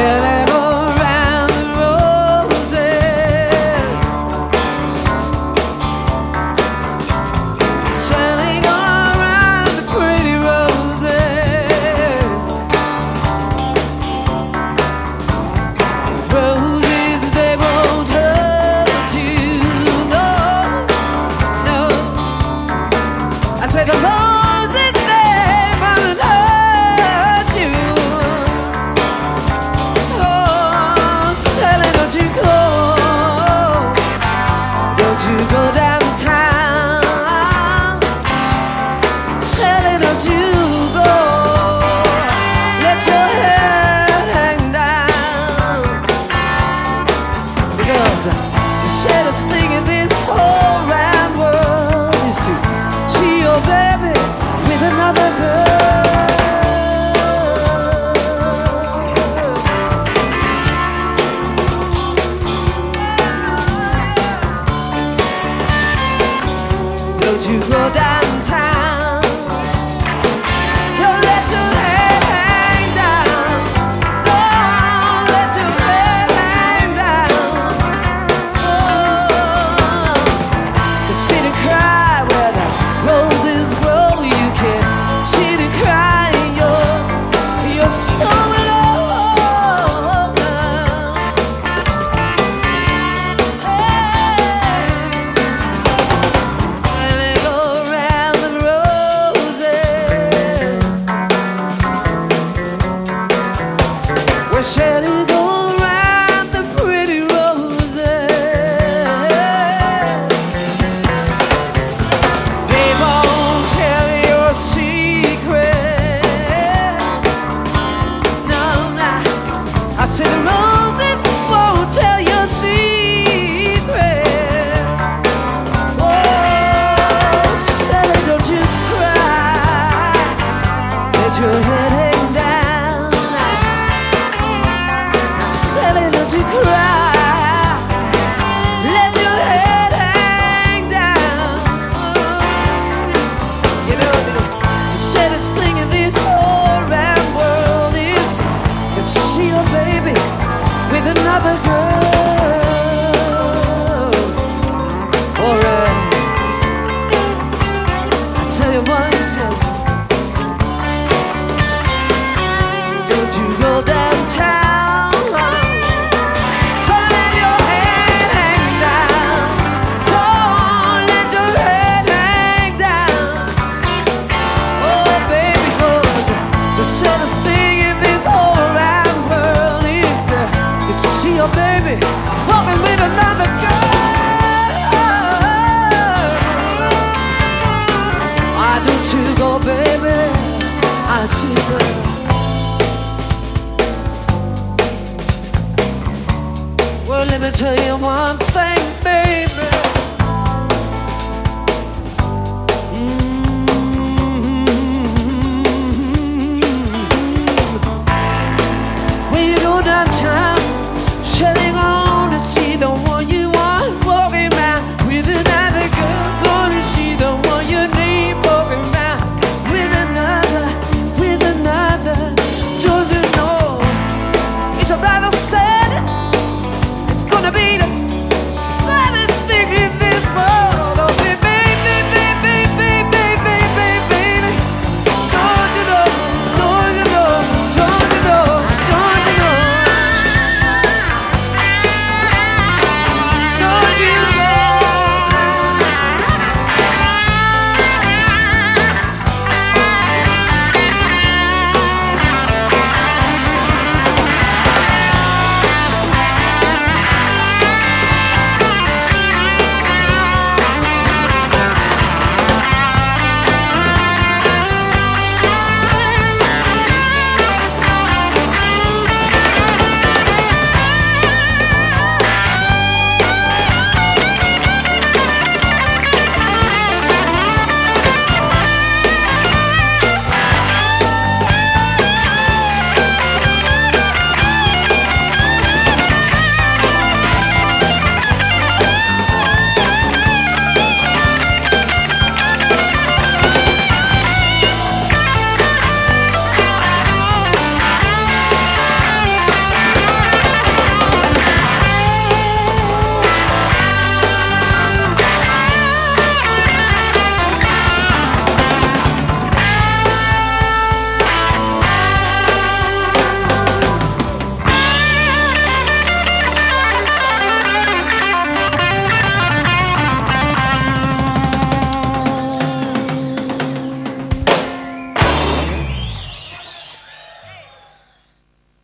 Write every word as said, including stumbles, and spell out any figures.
Sailing around the roses, sailing around the pretty roses. Roses, they won't hurt you, no, no. I say the roses, they won't hurt you. Don't you go, don't you go downtown. Sailing, don't you go, let your head hang down. Because the saddest thing in this whole round world is to see your baby with another girl. Don't you go downtown, don't let your head hang down, don't let your head hang down. Oh, to sit and cry where the roses grow, you can sit and cry and you're, you're so alone. We're sailing around the pretty roses. They won't tell your secret. No, no. I say the roses won't tell your secret. Oh, Sally, don't you cry. Let your head hang down. Don't you cry, let your head hang down. You know, the saddest thing in this whole round world is to see your baby with another girl. Alright, I tell you one thing, don't you go downtown. See your baby walking with another girl. Why don't you go, baby? I see her. Well, let me tell you one thing, baby. Mm-hmm. When you go downtown, sailing on to see the one you want, walking around with another girl, gonna see the one you need, walking around with another, with another. Don't you know it's a rather sad, it's gonna be